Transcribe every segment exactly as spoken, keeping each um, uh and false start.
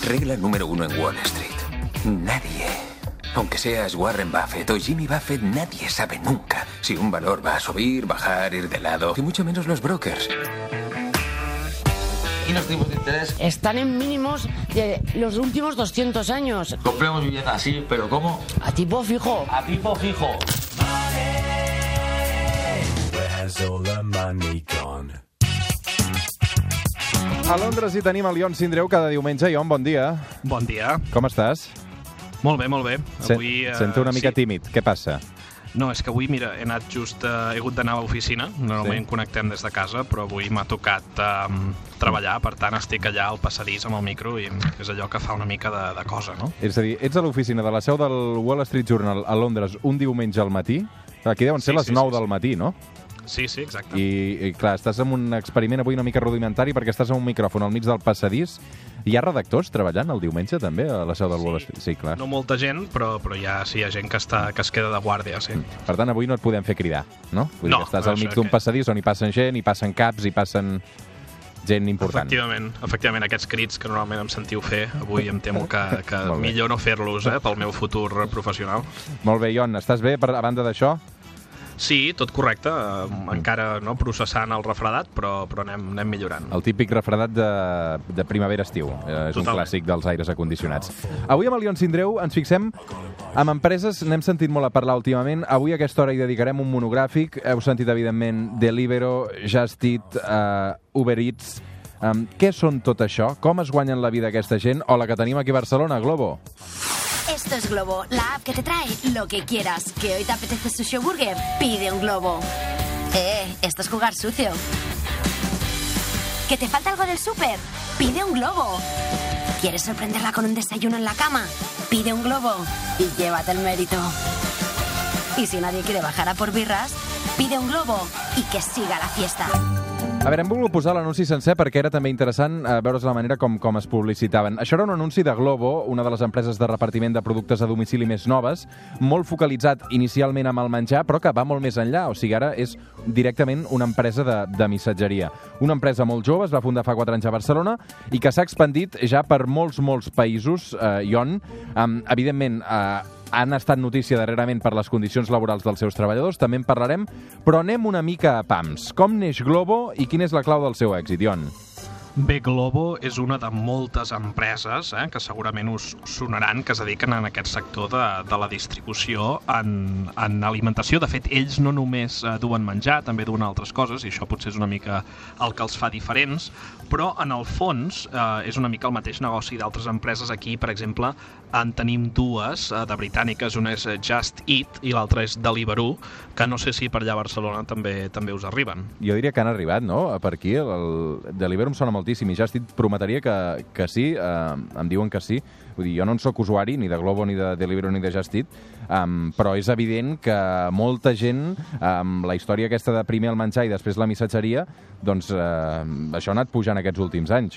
Regla número uno en Wall Street. Nadie, aunque seas Warren Buffett o Jimmy Buffett, nadie sabe nunca si un valor va a subir, bajar, ir de lado, y mucho menos los brokers. ¿Y los tipos de interés? Están en mínimos de los últimos doscientos años. Compremos vivienda así, ¿pero cómo? A tipo fijo. A tipo fijo. A Londres hi tenim el Ion Sindreu cada diumenge. Ion, bon dia. Bon dia. Com estàs? Molt bé, molt bé. Avui, Sen, Sento una mica sí. tímid. Què passa? No, és que avui, mira, he anat just... Uh, he hagut d'anar a l'oficina. Normalment sí. Connectem des de casa, però avui m'ha tocat um, treballar. Per tant, estic allà al passadís amb el micro i és allò que fa una mica de, de cosa, no? És a dir, ets a l'oficina de la seu del Wall Street Journal a Londres un diumenge al matí. Aquí deuen ser sí, les sí, nou sí, del sí. matí, no? Sí, sí, exacte. I, I, clar, estàs en un experiment avui una mica rudimentari perquè estàs amb un micròfon al mig del passadís. Hi ha redactors treballant el diumenge, també, a la seu del sí. Wall Street? Sí, clar. No molta gent, però, però hi ha, sí, hi ha gent que, està, que es queda de guàrdia, sí. Per tant, avui no et podem fer cridar, no? Vull no, dir que estàs al mig d'un que... passadís on hi passen gent, hi passen caps, hi passen gent important. Efectivament, efectivament, aquests crits que normalment em sentiu fer, avui em temo que, que millor no fer-los, eh, pel meu futur professional. Molt bé, Ion, estàs bé per, a banda d'això? Sí, tot correcte, eh, encara no processant el refredat, però, però anem, anem millorant. El típic refredat de, de primavera-estiu, eh, és Totalment. Un clàssic dels aires acondicionats. Avui amb el Ion Sindreu ens fixem amb empreses, n'hem sentit molt a parlar últimament, avui a aquesta hora hi dedicarem un monogràfic, heu sentit evidentment Deliveroo, Just Eat, uh, Uber Eats. Um, què són tot això? Com es guanyen la vida aquesta gent? O la que tenim aquí a Barcelona, Globo. Esto es Globo, la app que te trae lo que quieras. ¿Que hoy te apetece sushi o burger? Pide un Globo. Eh, esto es jugar sucio. ¿Que te falta algo del súper? Pide un Globo. ¿Quieres sorprenderla con un desayuno en la cama? Pide un Globo y llévate el mérito. Y si nadie quiere bajar a por birras, pide un Globo y que siga la fiesta. A veure, hem volgut posar l'anunci sencer perquè era també interessant eh, veure's la manera com, com es publicitaven. Això era un anunci de Globo, una de les empreses de repartiment de productes a domicili més noves, molt focalitzat inicialment amb el menjar, però que va molt més enllà. O sigui, ara és directament una empresa de, de missatgeria. Una empresa molt jove, es va fundar fa quatre anys a Barcelona i que s'ha expandit ja per molts, molts països, eh, Ion. Um, evidentment, eh, han estat notícia darrerament per les condicions laborals dels seus treballadors, també en parlarem, però anem una mica a pams. Com neix Globo i quina és la clau del seu èxit, Ion? Bé, Globo és una de moltes empreses eh, que segurament us sonaran, que es dediquen en aquest sector de, de la distribució en, en alimentació. De fet, ells no només eh, duen menjar, també duen altres coses, i això potser és una mica el que els fa diferents, però en el fons eh, és una mica el mateix negoci d'altres empreses. Aquí, per exemple, en tenim dues eh, de britàniques, una és Just Eat i l'altra és Deliveroo, que no sé si per allà a Barcelona també també us arriben. Jo diria que han arribat, no?, per aquí. El, el Deliveroo em sona moltíssim i Just Eat prometria que, que sí, eh, em diuen que sí. Vull dir, jo no en soc usuari ni de Globo, ni de Deliveroo, ni de Just Eat, um, però és evident que molta gent, amb um, la història aquesta de primer el menjar i després la missatgeria, doncs uh, això ha anat pujant aquests últims anys.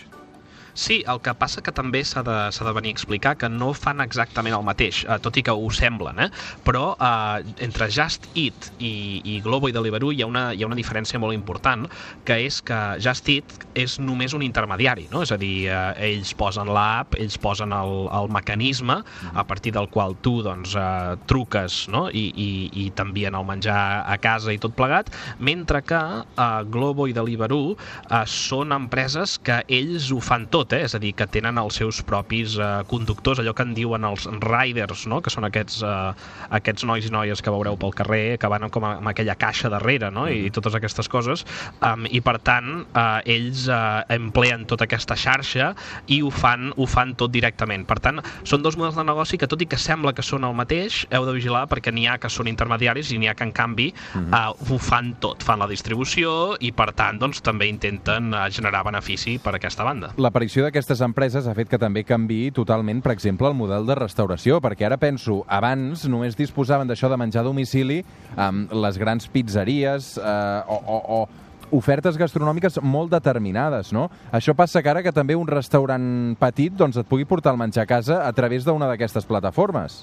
Sí, el que passa que també s'ha de, s'ha de venir a explicar que no fan exactament el mateix, eh, tot i que ho semblen, eh? Però eh, entre Just Eat i, i Globo i Deliveroo hi ha, una, hi ha una diferència molt important, que és que Just Eat és només un intermediari, no? És a dir, eh, ells posen l'app, ells posen el, el mecanisme a partir del qual tu doncs, eh, truques, no? I, i, i t'envien el menjar a casa i tot plegat, mentre que eh, Globo i Deliveroo eh, són empreses que ells ho fan tot, Eh? És a dir, que tenen els seus propis eh, conductors, allò que en diuen els riders, no? Que són aquests, eh, aquests nois i noies que veureu pel carrer, que van com a, amb aquella caixa darrere, no? I totes aquestes coses, um, i per tant eh, ells eh, empleen tota aquesta xarxa i ho fan, ho fan tot directament. Per tant, són dos models de negoci que, tot i que sembla que són el mateix, heu de vigilar perquè n'hi ha que són intermediaris i n'hi ha que, en canvi, eh, ho fan tot, fan la distribució i, per tant, doncs, també intenten eh, generar benefici per aquesta banda. L'aparició d'aquestes empreses ha fet que també canviï totalment, per exemple, el model de restauració, perquè ara penso, abans només disposaven d'això de menjar a domicili amb les grans pizzeries eh, o, o, o ofertes gastronòmiques molt determinades, no? Això passa que ara que també un restaurant petit doncs, et pugui portar el menjar a casa a través d'una d'aquestes plataformes.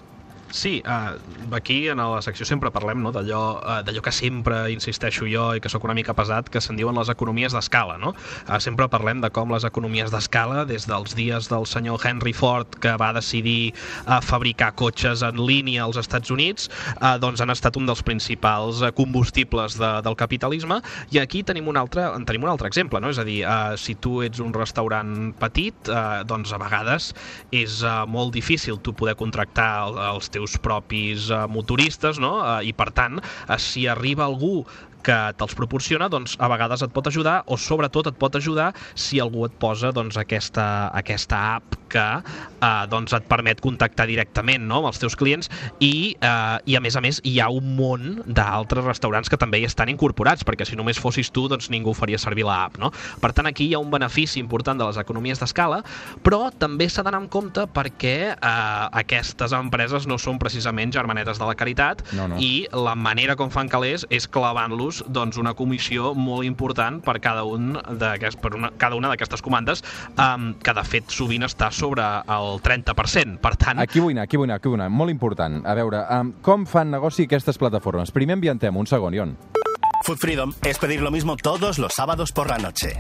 Sí, uh, aquí en la secció sempre parlem, no, d'allò uh, d'allò que sempre insisteixo jo i que sóc una mica pesat, que se'n diuen les economies d'escala, no? Uh, sempre parlem de com les economies d'escala, des dels dies del senyor Henry Ford, que va decidir uh, fabricar cotxes en línia als Estats Units, uh, doncs han estat un dels principals uh, combustibles de, del capitalisme, i aquí tenim un altre, en tenim un altre exemple, no? És a dir, uh, si tu ets un restaurant petit, uh, doncs a vegades és uh, molt difícil tu poder contractar el, els teus propis uh, motoristes, no? Uh, i per tant, uh, si arriba algú que te'ls proporciona, doncs a vegades et pot ajudar, o sobretot et pot ajudar si algú et posa doncs, aquesta, aquesta app que eh, doncs, et permet contactar directament, no?, amb els teus clients, i, eh, i a més a més hi ha un món d'altres restaurants que també hi estan incorporats, perquè si només fossis tu, doncs ningú faria servir l'app, no? Per tant, aquí hi ha un benefici important de les economies d'escala, però també s'ha d'anar amb compte perquè eh, aquestes empreses no són precisament germanetes de la caritat, no, no. i la manera com fan calés és clavant-los doncs una comissió molt important per cada un d'aquest, per una, cada una d'aquestes comandes, um, que de fet sovint està sobre el trenta per cent. Per tant... Aquí vull anar, aquí vull anar, aquí vull anar. Molt important. A veure, um, com fan negoci aquestes plataformes? Primer ambientem, un segon, Ion. Food Freedom es pedir lo mismo todos los sábados por la noche.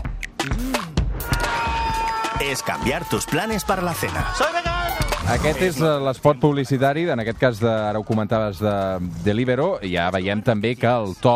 Es cambiar tus planes para la cena. ¡Soy vegano! Aquest és l'espot publicitari, en aquest cas, de, ara ho comentaves, de Deliveroo. Ja veiem també que el to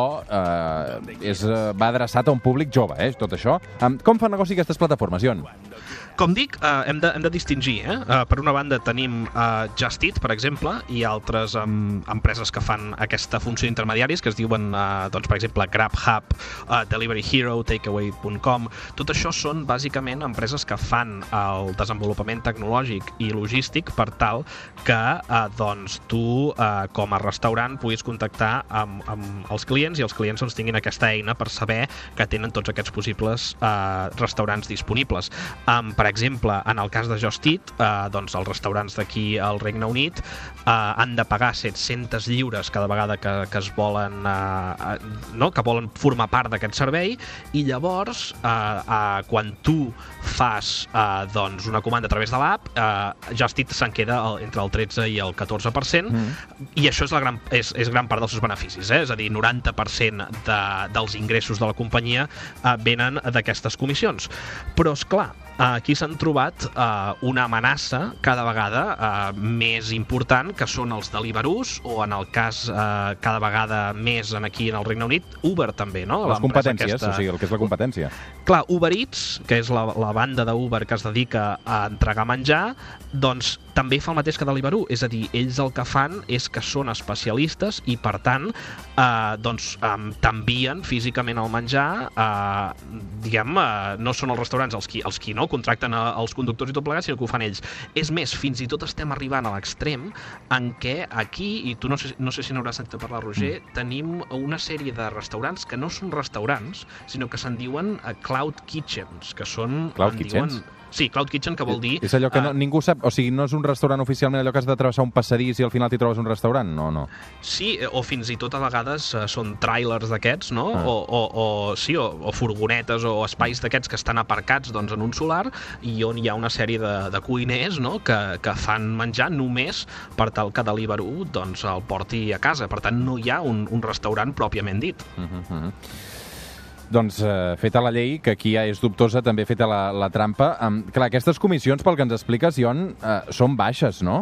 eh, és, va adreçat a un públic jove, eh, tot això. Um, com fan negoci aquestes plataformes, Ion? Com dic, eh, hem, de, hem de distingir. Eh? Eh, per una banda tenim eh, Just Eat, per exemple, i altres um, empreses que fan aquesta funció d'intermediaris, que es diuen, eh, doncs, per exemple, GrabHub, eh, Delivery Hero, Takeaway punt com. Tot això són, bàsicament, empreses que fan el desenvolupament tecnològic i logístic per tal que eh, doncs, tu, eh, com a restaurant, puguis contactar amb, amb els clients i els clients doncs, tinguin aquesta eina per saber que tenen tots aquests possibles eh, restaurants disponibles. Um, per exemple, en el cas de Just Eat, eh, doncs els restaurants d'aquí al Regne Unit eh, han de pagar set-centes lliures cada vegada que, que es volen eh, no? que volen formar part d'aquest servei, i llavors eh, eh, quan tu fas eh, doncs una comanda a través de l'app, eh, Just Eat se'n queda entre el tretze i el catorze per cent, mm. i això és, la gran, és, és gran part dels seus beneficis, eh? És a dir, noranta per cent de, dels ingressos de la companyia eh, venen d'aquestes comissions. Però, és clar, aquí s'han trobat eh, una amenaça cada vegada eh, més important, que són els Deliveroos, o en el cas eh, cada vegada més en aquí en el Regne Unit, Uber també, no? Les competències, aquesta... o sigui, el que és la competència. Clar, Uber Eats, que és la, la banda d'Uber que es dedica a entregar menjar, doncs també fa el mateix que Deliveroo, és a dir, ells el que fan és que són especialistes i, per tant, eh, doncs eh, t'envien físicament el menjar, eh, diguem, eh, no són els restaurants els qui, els qui no contracten a, els conductors i tot plegat, sinó que ho fan ells. És més, fins i tot estem arribant a l'extrem en què aquí, i tu no sé, no sé si n'hauràs sentit parlar, Roger, mm. tenim una sèrie de restaurants que no són restaurants, sinó que se'n diuen uh, Cloud Kitchens, que són... Cloud Kitchens? Diuen... Sí, Cloud Kitchen, que vol dir... És allò que no, uh, ningú sap, o sigui, no és un restaurant oficialment allò que has de travessar un passadís i al final t'hi trobes un restaurant? No, no. Sí, o fins i tot a vegades uh, són trailers d'aquests, no? Ah. O, o, o, sí, o, o furgonetes o espais d'aquests que estan aparcats doncs, en un solar, i on hi ha una sèrie de, de cuiners, no? que, que fan menjar només per tal que Deliveroo doncs, el porti a casa. Per tant, no hi ha un, un restaurant pròpiament dit. Uh-huh, uh-huh. Doncs eh, feta la llei, que aquí ja és dubtosa, també feta la, la trampa. Um, clar, aquestes comissions, pel que ens expliques, Ion, eh, són baixes, no?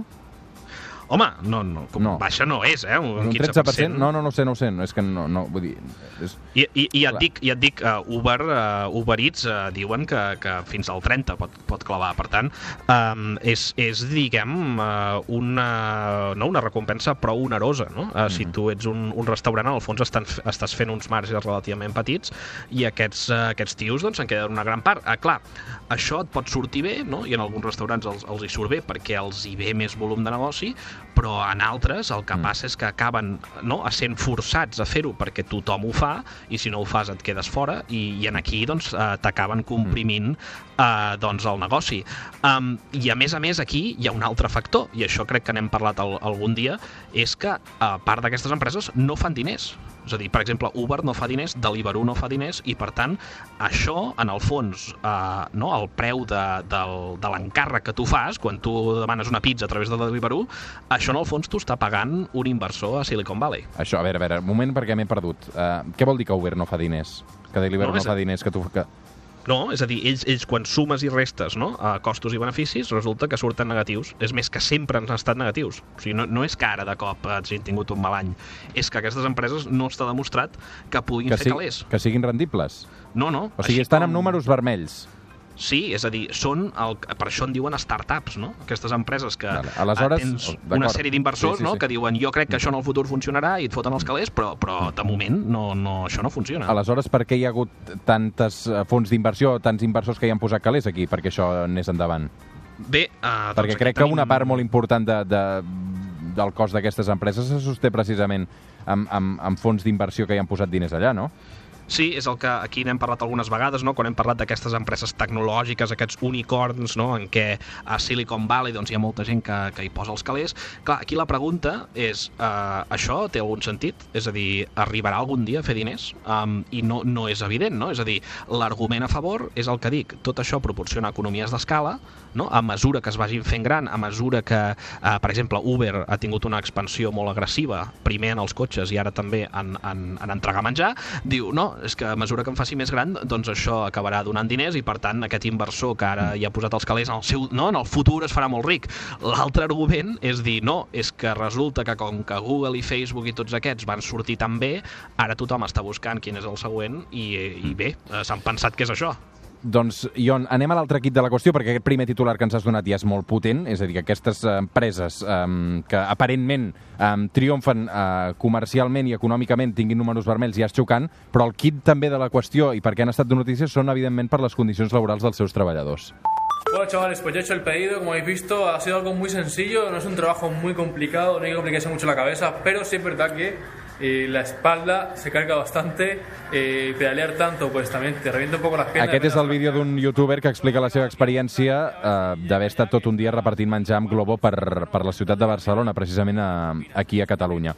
Home, no, no, com no. Baixa no és, eh? Un, un tretze per cent? No, no, no sé, no ho sé. No, és que no, no, vull dir... És... I, i, i ja et dic, ja et dic uh, Uber, uh, Uber Eats uh, diuen que, que fins al trenta pot, pot clavar. Per tant, um, és, és, diguem, uh, una, no, una recompensa prou onerosa, no? Uh, mm-hmm. Si tu ets un, un restaurant, al fons estan, estàs fent uns marges relativament petits, i aquests, uh, aquests tios doncs, en queden una gran part. Uh, clar, això et pot sortir bé, no? I en alguns restaurants els, els hi surt bé perquè els hi ve més volum de negoci, però en altres el que passa és que acaben no, sent forçats a fer-ho perquè tothom ho fa, i si no ho fas et quedes fora, i, i en aquí doncs, eh, t'acaben comprimint eh, doncs, el negoci. Um, I a més a més aquí hi ha un altre factor, i això crec que n'hem parlat al, algun dia, és que a part d'aquestes empreses no fan diners. És a dir, per exemple, Uber no fa diners, Deliveroo no fa diners, i per tant, això, en el fons, eh, no, el preu de, del, de l'encàrrec que tu fas, quan tu demanes una pizza a través de Deliveroo, això en el fons t'ho està pagant un inversor a Silicon Valley. Això, a veure, a veure, un moment perquè m'he perdut. Uh, què vol dir que Uber no fa diners? Que Deliveroo no, no fa diners, que tu... Que... No, és a dir, ells, ells quan sumes i restes, no, a costos i beneficis, resulta que surten negatius. És més, que sempre han estat negatius. O sigui, no, no és que ara de cop hagin tingut un mal any. És que aquestes empreses no està demostrat que puguin que fer sí, calés. Que siguin rendibles? No, no. O sigui, estan com... amb números vermells. Sí, és a dir, són el, per això en diuen startups, no? Aquestes empreses que vale. Aleshores, tens una sèrie d'inversors, sí, sí, no? Sí. Que diuen jo crec que això en el futur funcionarà i et foten els calés, però, però de moment no, no, això no funciona. Aleshores, per què hi ha hagut tantes fons d'inversió, tants inversors que hi han posat calés aquí perquè això anés endavant? Bé, uh, doncs perquè crec tenim... que una part molt important de, de, del cost d'aquestes empreses se sosté precisament amb, amb, amb fons d'inversió que hi han posat diners allà, no? Sí, és el que aquí n'hem parlat algunes vegades, no? Quan hem parlat d'aquestes empreses tecnològiques, aquests unicorns, no? En què a Silicon Valley doncs, hi ha molta gent que, que hi posa els calés. Clar, aquí la pregunta és, uh, això té algun sentit? És a dir, arribarà algun dia a fer diners? Um, I no, no és evident, no? És a dir, l'argument a favor és el que dic, tot això proporciona economies d'escala, no? A mesura que es vagin fent gran, a mesura que, uh, per exemple, Uber ha tingut una expansió molt agressiva, primer en els cotxes i ara també en, en, en entregar menjar, diu, no, és que a mesura que em faci més gran, doncs això acabarà donant diners i per tant aquest inversor que ara hi ha posat els calés en el, seu, no, en el futur es farà molt ric. L'altre argument és dir, no, és que resulta que com que Google i Facebook i tots aquests van sortir tan bé, ara tothom està buscant quin és el següent i, i bé, s'han pensat que és això. Doncs, Ion, anem a l'altre quid de la qüestió, perquè aquest primer titular que ens has donat ja és molt potent, és a dir, que aquestes empreses um, que aparentment um, triomfen uh, comercialment i econòmicament tinguin números vermells ja és xocant, però el quid també de la qüestió i per què han estat de notícies són, evidentment, per les condicions laborals dels seus treballadors. Bueno, chavales, pues ya he hecho el pedido, como habéis visto, ha sido algo muy sencillo, no es un trabajo muy complicado, no hay que complicarse mucho la cabeza, pero sí es verdad que eh, la espalda se carga bastante, eh, pedalear tanto, pues también te revienta un poco las piernas. Aquest és el vídeo d'un youtuber que explica la seva experiència eh, d'haver estat tot un dia repartint menjar amb Globo per, per la ciutat de Barcelona, precisament a, aquí a Catalunya.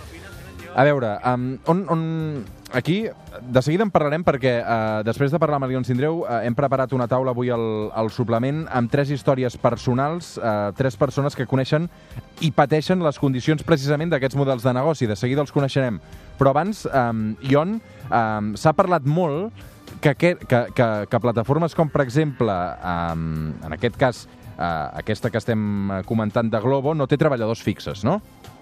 A veure, um, on, on... aquí de seguida en parlarem perquè uh, després de parlar amb el Ion Sindreu uh, hem preparat una taula avui al, al suplement amb tres històries personals, uh, tres persones que coneixen i pateixen les condicions precisament d'aquests models de negoci. De seguida els coneixerem. Però abans, um, Ion, um, s'ha parlat molt que, que, que, que, que plataformes com, per exemple, um, en aquest cas, uh, aquesta que estem comentant de Glovo, no té treballadors fixes, no?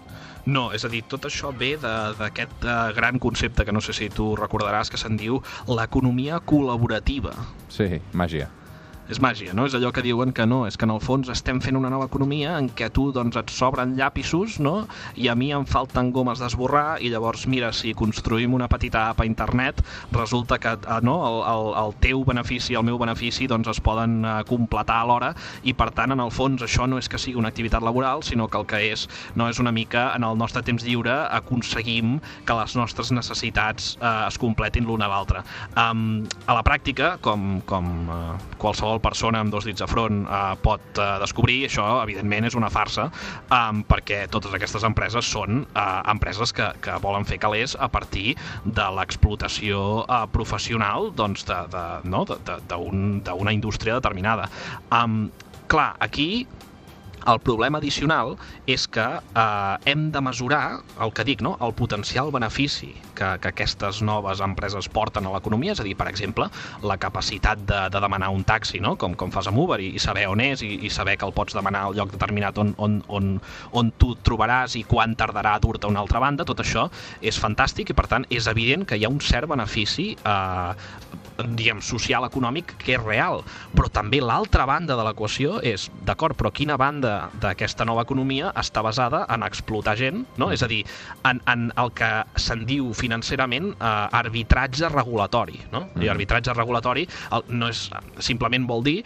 No, és a dir, tot això ve d'aquest uh, gran concepte que no sé si tu recordaràs que se'n diu l'economia col·laborativa. Sí, màgia. És màgia, no? És allò que diuen que no, és que en el fons estem fent una nova economia en què tu doncs, et sobren llapisos, no? I a mi em falten gomes d'esborrar i llavors, mira, si construïm una petita app a internet, resulta que eh, no? el, el, el teu benefici i el meu benefici doncs, es poden eh, completar alhora i, per tant, en el fons, això no és que sigui una activitat laboral, sinó que el que és, no és una mica, en el nostre temps lliure, aconseguim que les nostres necessitats eh, es completin l'una a l'altra. Um, a la pràctica, com, com eh, qualsevol persona amb dos dits a front eh, pot eh, descobrir, això evidentment és una farsa, eh, perquè totes aquestes empreses són eh, empreses que, que volen fer calés a partir de l'explotació eh, professional doncs, de, de, no? de, de, d'un, d'una indústria determinada. Um, clar, aquí el problema addicional és que eh, hem de mesurar el que dic, no? El potencial benefici que, que aquestes noves empreses porten a l'economia, és a dir, per exemple, la capacitat de, de demanar un taxi, no? com, com fas amb Uber, i, i saber on és, i, i saber que el pots demanar al lloc determinat on, on, on, on tu et trobaràs i quan tardarà a dur-te a una altra banda. Tot això és fantàstic i, per tant, és evident que hi ha un cert benefici eh, diguem, social, econòmic, que és real. Però també l'altra banda de l'equació és, d'acord, però quina banda d'aquesta nova economia està basada en explotar gent, no? És a dir, en, en el que se'n diu financerament eh, arbitratge regulatori, no? I arbitratge regulatori el, no és, simplement vol dir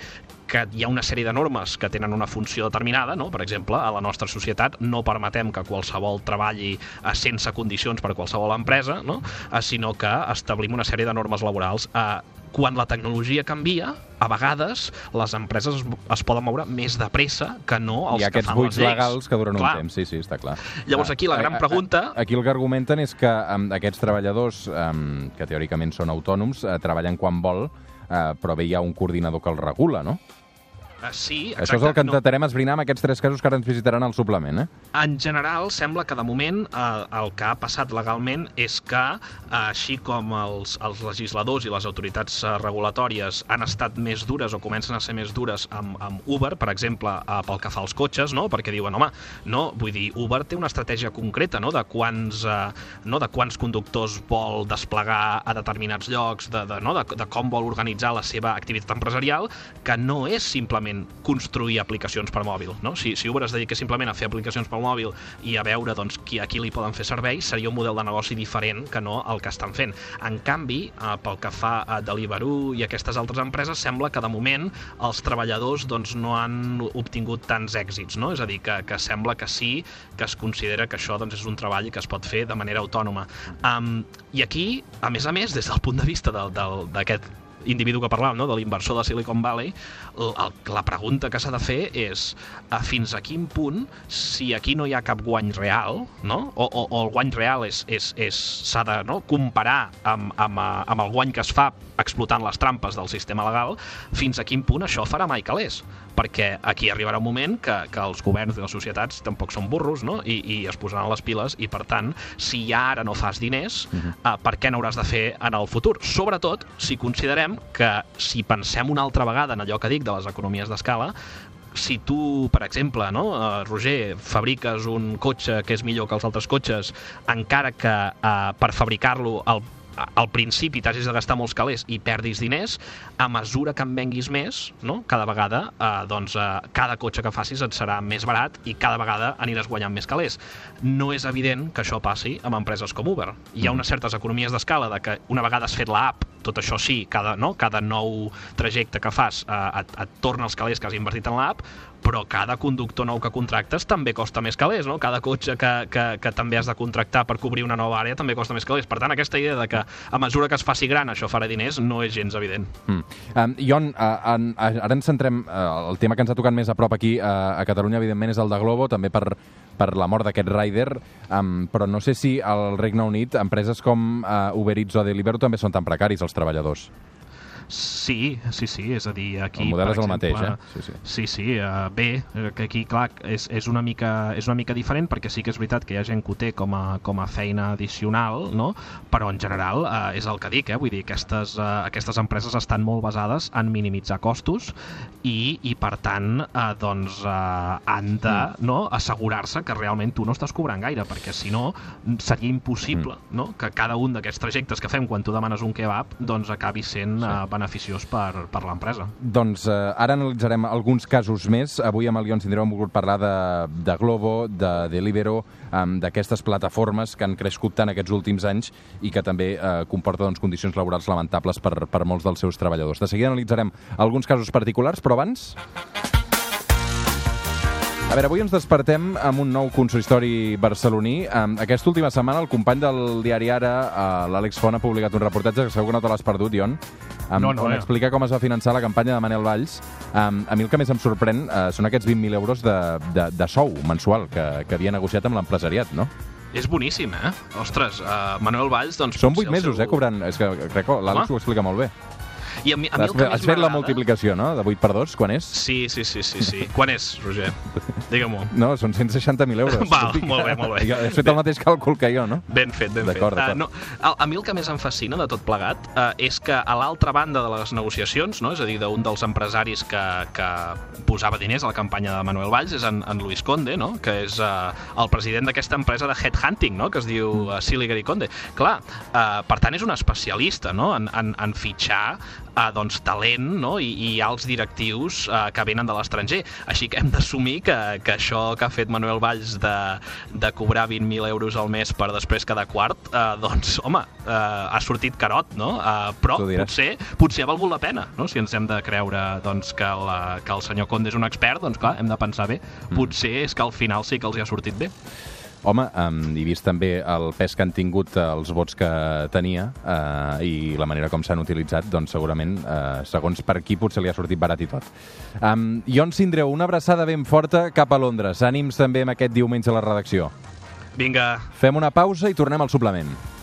que hi ha una sèrie de normes que tenen una funció determinada, no? Per exemple, a la nostra societat no permetem que qualsevol treballi eh, sense condicions per a qualsevol empresa, no? eh, sinó que establim una sèrie de normes laborals. Eh, quan la tecnologia canvia, a vegades les empreses es, es poden moure més de pressa que no els que fan les lleis. I aquests buits legals que duren clar. un temps, sí, sí, està clar. Llavors aquí la gran pregunta... Aquí el que argumenten és que um, aquests treballadors, um, que teòricament són autònoms, uh, treballen quan vol, uh, però bé hi ha un coordinador que el regula, no? Uh, sí, exacte. Això és el que intentarem no. esbrinar amb aquests tres casos que ara ens visitaran al suplement, eh? En general, sembla que de moment eh, el que ha passat legalment és que, eh, així com els, els legisladors i les autoritats eh, regulatòries han estat més dures o comencen a ser més dures amb, amb Uber, per exemple, eh, pel que fa als cotxes, no? Perquè diuen, home, no, vull dir, Uber té una estratègia concreta, no?, de quants, eh, no, de quants conductors vol desplegar a determinats llocs, de, de, no? de, de com vol organitzar la seva activitat empresarial, que no és simplement construir aplicacions per mòbil, no? Si, si Uber es dedica simplement a fer aplicacions per mòbil i a veure doncs, qui, a qui li poden fer servei, seria un model de negoci diferent que no el que estan fent. En canvi, eh, pel que fa a Deliveroo i aquestes altres empreses, sembla que de moment els treballadors doncs, no han obtingut tants èxits, no? És a dir, que, que sembla que sí, que es considera que això doncs, és un treball que es pot fer de manera autònoma. Um, I aquí, a més a més, des del punt de vista d'aquest individu que parlàvem, no? De l'inversor de Silicon Valley, la, la pregunta que s'ha de fer és a fins a quin punt, si aquí no hi ha cap guany real, no? o, o, o el guany real és, és, és, s'ha de no? comparar amb, amb, amb el guany que es fa explotant les trampes del sistema legal, fins a quin punt això farà mai calés. Perquè aquí arribarà un moment que, que els governs i les societats tampoc són burros, no? I, i es posaran les piles, i per tant, si ja ara no fas diners, uh-huh. eh, per què n'hauràs de fer en el futur? Sobretot si considerem que, si pensem una altra vegada en allò que dic de les economies d'escala, si tu, per exemple, no, uh, Roger, fabriques un cotxe que és millor que els altres cotxes, encara que uh, per fabricar-lo el al principi t'hagis de gastar molts calés i perdis diners, a mesura que en venguis més, no? Cada vegada, eh, doncs, eh, cada cotxe que facis et serà més barat i cada vegada aniràs guanyant més calés. No és evident que això passi amb empreses com Uber. Hi ha unes certes economies d'escala de que una vegada has fet l'app, tot això sí, cada, no? cada nou trajecte que fas eh, et, et torna els calés que has invertit en l'app, però cada conductor nou que contractes també costa més calés, no? Cada cotxe que, que, que també has de contractar per cobrir una nova àrea també costa més calés. Per tant, aquesta idea de que a mesura que es faci gran això farà diners no és gens evident. Mm. Um, Ion, uh, en, ara ens centrem, uh, el tema que ens ha tocat més a prop aquí uh, a Catalunya, evidentment, és el de Glovo, també per, per la mort d'aquest rider, um, però no sé si al Regne Unit empreses com uh, Uber Eats o Deliveroo també són tan precaris els treballadors. Sí, sí, sí, és a dir, aquí... El model és el exemple, mateix, eh? Sí, sí, sí, sí uh, bé, que aquí, clar, és, és, una mica, és una mica diferent, perquè sí que és veritat que hi ha gent que ho té com a, com a feina addicional, no? Però en general uh, és el que dic, eh? Vull dir, aquestes, uh, aquestes empreses estan molt basades en minimitzar costos i, i per tant, uh, doncs, uh, han de mm. no, assegurar-se que realment tu no estàs cobrant gaire, perquè si no seria impossible mm. no? que cada un d'aquests trajectes que fem quan tu demanes un kebab doncs acabi sent sí. uh, beneficiós per, per l'empresa. Doncs eh, ara analitzarem alguns casos més. Avui amb el Ion Cindreu hem volgut parlar de, de Glovo, de Deliveroo, um, d'aquestes plataformes que han crescut tant aquests últims anys i que també eh, comporta doncs, condicions laborals lamentables per, per molts dels seus treballadors. De seguida analitzarem alguns casos particulars, però abans... A veure, avui ens despertem amb un nou consistori barceloní. Aquesta última setmana el company del diari Ara, l'Àlex Font, ha publicat un reportatge que segur que no te l'has perdut, Ion, no, no, on eh. explica com es va finançar la campanya de Manel Valls. A mi el que més em sorprèn són aquests vint mil euros de, de, de sou mensual que, que havia negociat amb l'empresariat, no? És boníssim, eh? Ostres, uh, Manuel Valls, doncs... Són vuit mesos, seu... eh, cobrant. És que crec que l'Àlex ho explica molt bé. I a mi, a mi has, has fet la multiplicació, no? De vuit per dos, quan és? Sí, sí, sí, sí, sí. Quan és, Roger? Digue-m'ho. No, són cent seixanta mil euros. Val, molt bé, molt bé. Has fet el mateix càlcul que jo, no? Ben fet, ben fet. Uh, no, a, a mi el que més em fascina de tot plegat uh, és que a l'altra banda de les negociacions, no? És a dir, d'un dels empresaris que, que posava diners a la campanya de Manuel Valls és en, en Luis Conde, no? Que és uh, el president d'aquesta empresa de headhunting, no? Que es diu uh, Siliger i Conde. Clar, uh, per tant és un especialista, no? En, en, en fitxar uh, doncs, talent, no? I, i alts directius uh, que venen de l'estranger. Així que hem d'assumir que, que això que ha fet Manuel Valls de, de cobrar vint mil euros al mes per després cada quart, uh, doncs, home, uh, ha sortit carot, no? Uh, però potser, potser ha valgut la pena, no? Si ens hem de creure doncs, que, la, que el senyor Conde és un expert, doncs clar, hem de pensar bé. Potser és que al final sí que els hi ha sortit bé. Home, um, he vist també el pes que han tingut els vots que tenia uh, i la manera com s'han utilitzat, doncs segurament, uh, segons per qui, potser li ha sortit barat i tot. Um, Ion Sindreu, una abraçada ben forta cap a Londres. Ànims també amb aquest diumenge a la redacció. Vinga. Fem una pausa i tornem al suplement.